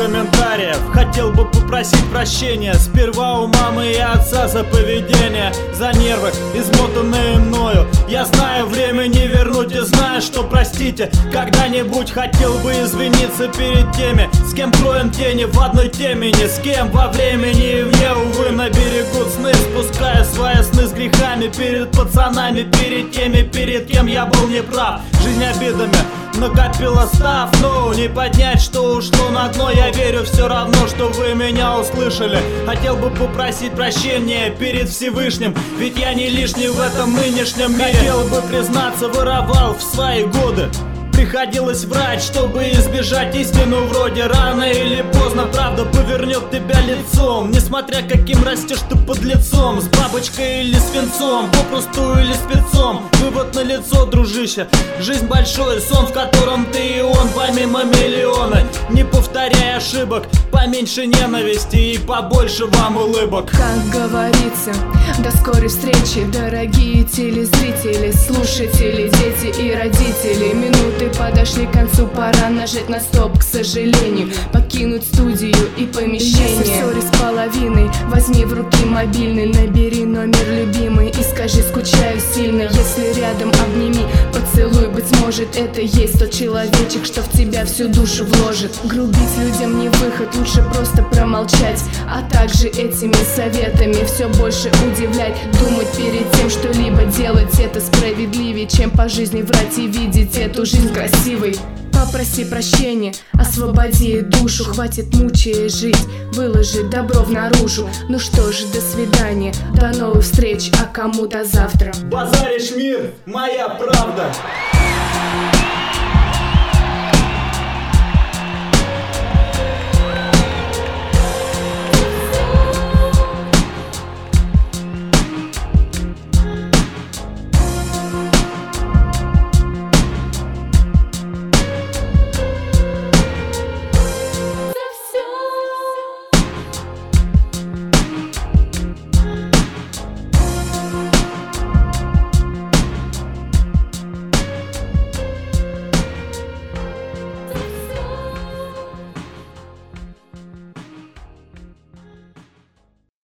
комментариев. Хотел бы попросить прощения сперва у мамы и отца за поведение, за нервы, измотанные мною. Я знаю, время не вернуть и знаю, что простите. Когда-нибудь хотел бы извиниться перед теми, с кем кроем тени в одной теме, ни с кем во времени и вне, увы, на берегу сны, спуская свои сны с грехами перед пацанами, перед теми, перед кем я был неправ. Жизнь обидами накопила став, ну не поднять, что ушло на дно. Я верю все равно, что вы меня услышали. Хотел бы попросить прощения перед Всевышним, ведь я не лишний в этом нынешнем мире. Хотел бы признаться, воровал в свои годы, приходилось врать, чтобы избежать истину. Вроде рано или поздно правда повернет тебя лицом, несмотря каким растешь ты под лицом, с бабочкой или с венцом, попросту или спецом. Вывод на лицо, дружище, жизнь большой сон, в котором ты и он, помимо миллиона. Не повторяй ошибок, поменьше ненависти и побольше вам улыбок. Как говорится, до скорой встречи, дорогие телезрители, слушатели, дети и родители. Минуты подошли к концу, пора нажать на стоп, к сожалению, покинуть студию и помещение. Если ссоры с половиной, возьми в руки мобильный, набери номер любимый и скажи: скучаю сильно. Если рядом, обними, поцелуй, быть может это есть тот человечек, что в тебя всю душу вложит. Грубить людям не выход, лучше просто промолчать, а также этими советами все больше удивлять. Думать перед тем, что-либо делать, это справедливее, чем по жизни врать и видеть эту жизнь красивой. Попроси прощения, освободи душу, хватит мучая жить, выложи добро наружу. Ну что ж, до свидания, до новых встреч, а кому до завтра. Базаришь мир, моя правда.